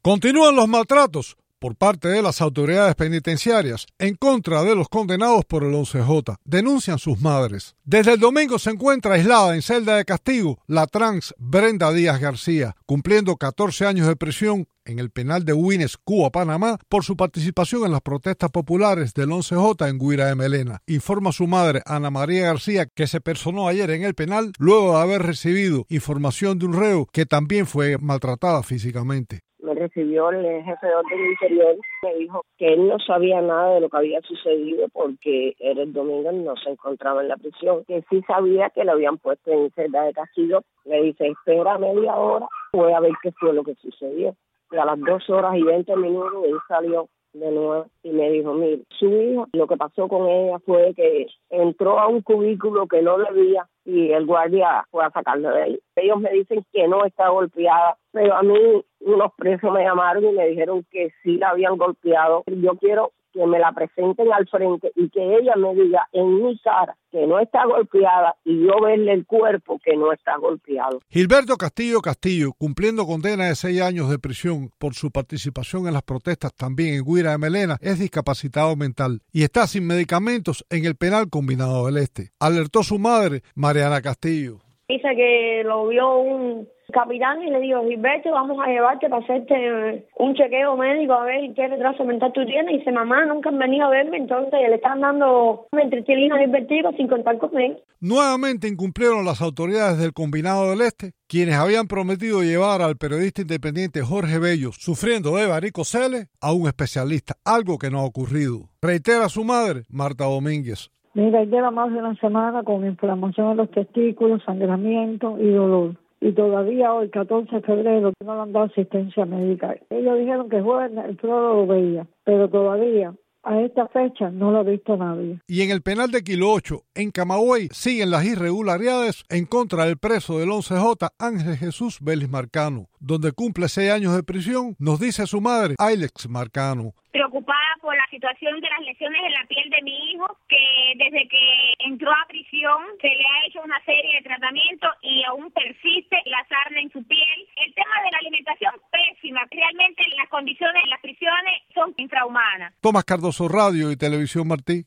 Continúan los maltratos por parte de las autoridades penitenciarias en contra de los condenados por el 11J, denuncian sus madres. Desde el domingo se encuentra aislada en celda de castigo la trans Brenda Díaz García, cumpliendo 14 años de prisión en el penal de Güines, Cuba, Panamá, por su participación en las protestas populares del 11J en Guira de Melena. Informa su madre, Ana María García, que se personó ayer en el penal luego de haber recibido información de un reo que también fue maltratada físicamente. Me recibió el jefe de orden interior, me dijo que él no sabía nada de lo que había sucedido porque era el domingo y no se encontraba en la prisión, que sí sabía que lo habían puesto en celda de castigo. Le dice, espera media hora, voy a ver qué fue lo que sucedió. Y a las 2 horas y 20 minutos él salió de nuevo y me dijo, mire, su hija, lo que pasó con ella fue que entró a un cubículo que no le veía y el guardia fue a sacarla de ahí. Ellos me dicen que no está golpeada, pero a mí unos presos me llamaron y me dijeron que sí la habían golpeado. Yo quiero que me la presenten al frente y que ella me diga en mi cara que no está golpeada y yo verle el cuerpo que no está golpeado. Gilberto Castillo, cumpliendo condena de 6 años de prisión por su participación en las protestas también en Guira de Melena, es discapacitado mental y está sin medicamentos en el penal combinado del Este. Alertó su madre, Mariana Castillo. Dice que lo vio un capitán y le dijo, Gilberto, vamos a llevarte para hacerte un chequeo médico a ver qué retraso mental tú tienes. Y dice, mamá, nunca han venido a verme, entonces le están dando mentricilina Gilbertico sin contar con él. Nuevamente incumplieron las autoridades del Combinado del Este, quienes habían prometido llevar al periodista independiente Jorge Bello, sufriendo de varicocele, a un especialista, algo que no ha ocurrido. Reitera su madre, Marta Domínguez. Mira, lleva más de una semana con inflamación en los testículos, sangramiento y dolor. Y todavía hoy, 14 de febrero, no le han dado asistencia médica. Ellos dijeron que jueves el prólogo lo veía, pero todavía a esta fecha no lo ha visto nadie. Y en el penal de Kilo 8, en Camagüey, siguen las irregularidades en contra del preso del 11J, Ángel Jesús Vélez Marcano, donde cumple 6 años de prisión, nos dice su madre, Ailex Marcano. Preocupada por la situación de las lesiones en la piel de mi hijo, que desde que entró a prisión se le ha hecho una serie de tratamientos y aún persiste la sarna en su piel. El tema de la alimentación pésima, realmente las condiciones en las prisiones son infrahumanas. Tomás Cardoso, Radio y Televisión Martí.